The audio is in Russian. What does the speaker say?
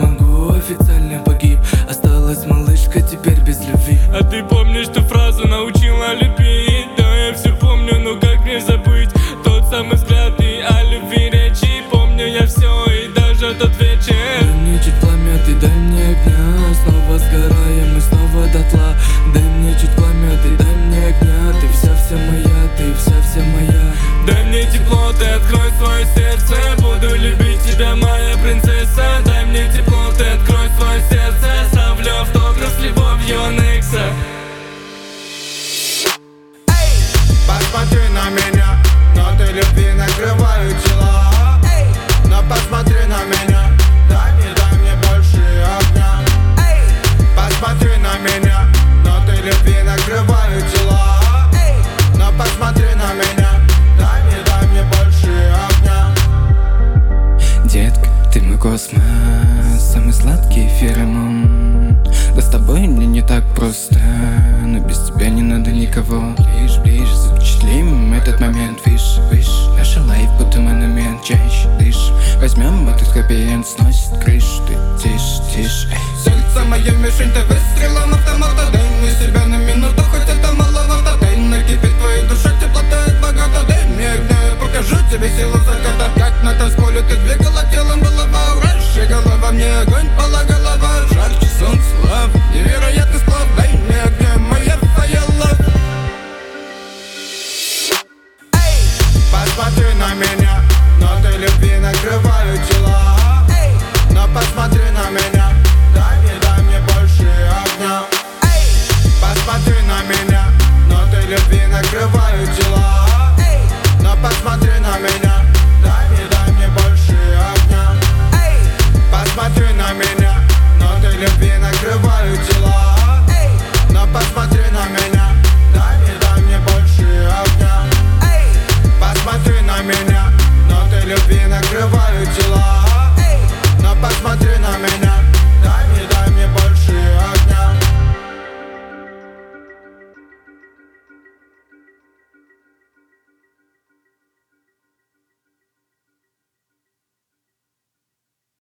могу, официально погиб. Осталась малышка теперь без любви. А ты помнишь ту фразу, научила любить? Да, я все помню, но как мне забыть тот самый взгляд и о любви речи. Помню я все и даже тот вечер. Дай мне чуть пламя, ты дай мне огня. Снова сгораем и снова дотла. Дай мне чуть пламя, ты дай мне огня. Ты вся моя, ты вся моя. Дай мне тепло, ты открой свое сердце. Буду любить тебя, моя принцесса. Дай мне тепло, ты открой свое сердце. Ставлю автограф с любовью Некса. Посмотри на меня, ноты любви накрывают тела. Но посмотри на меня, дай мне больше огня. Посмотри на меня, ноты любви накрывают тела. Но посмотри на меня, дай мне больше огня. Детка, ты мой космос, самый сладкий феромон. Да с тобой мне не так просто, но без тебя не надо никого. Ближе, запечатлим этот момент. Выше, наша лайф будто монумент. Чаще дышь, возьмем этот хэппи-энд. Сносит крышу, ты тише. Сердце мое мишень, ты выстрелом автомата. Дай мне себя на минуту, хоть это маловато. Дай накипеть твою душу, теплота и богата. Дай мне огня, я покажу тебе силу заката. Как на танцполе ты двигала телом, было раньше голова. Мне огонь пала голова, жарче солнце, лав. Невероятный сплав, дай мне огня, моя твоя love. Посмотри на меня, ноты любви накрывают тела. Но посмотри на меня, дай мне больше огня. Посмотри на меня, ноты любви накрывают тела. Но посмотри на меня, дай мне больше огня. Посмотри на меня, ноты любви накрывают тела. Но посмотри на меня, дай мне больше огня. Посмотри на меня, ноты любви накрывают тела. Но посмотри